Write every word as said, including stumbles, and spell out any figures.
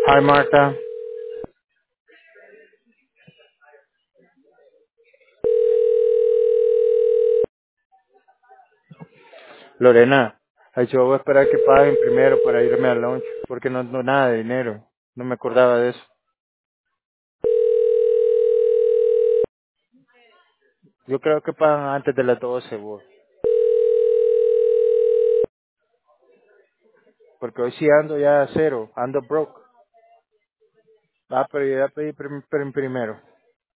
Hi, Marta. Lorena, ay, yo voy a esperar que paguen primero para irme al lunch, porque no no nada de dinero. No me acordaba de eso. Yo creo que pagan antes de las doce, vos. Porque hoy sí ando ya a cero, ando broke. Ah, pero yo ya pedí prim- prim- primero.